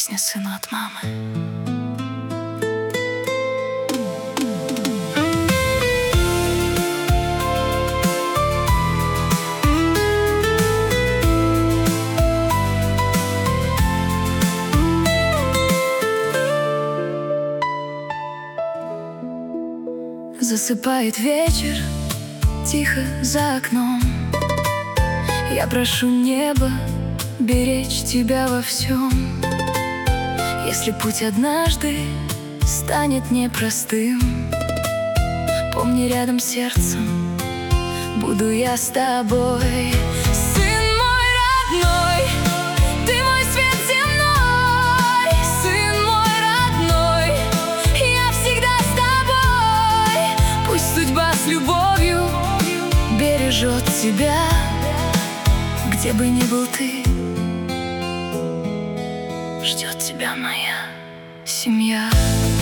Песня сыну от мамы. Засыпает вечер тихо за окном. Я прошу небо беречь тебя во всем. Если путь однажды станет непростым, помни, рядом сердцем буду я с тобой. Сын мой родной, ты мой свет земной. Сын мой родной, я всегда с тобой. Пусть судьба с любовью бережет тебя, где бы ни был ты. Ждет тебя моя семья.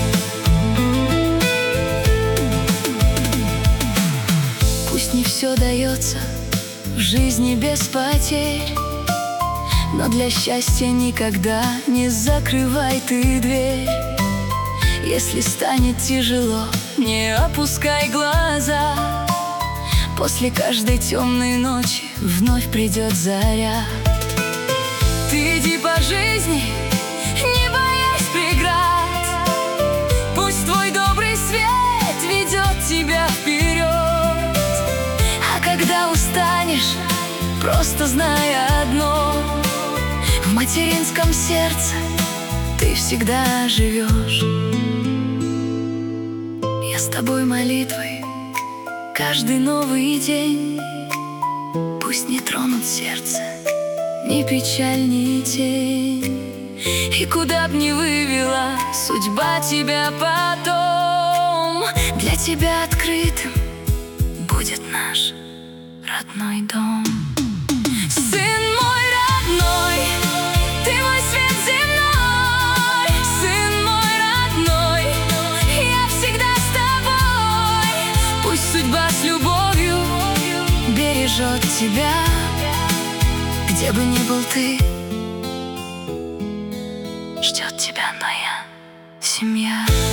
Пусть не все дается в жизни без потерь, но для счастья никогда не закрывай ты дверь. Если станет тяжело, не опускай глаза. После каждой темной ночи вновь придет заря. Ты иди по жизни, не боясь преград. Пусть твой добрый свет ведет тебя вперед. А когда устанешь, просто знай одно: в материнском сердце ты всегда живешь. Я с тобой молитвой каждый новый день. Пусть не тронут сердце ни печаль, ни тень. И куда б ни вывела судьба тебя потом, для тебя открытым будет наш родной дом. Сын мой родной, ты мой свет земной. Сын мой родной, я всегда с тобой. Пусть судьба с любовью бережет тебя, где бы ни был ты. Ждет тебя моя семья.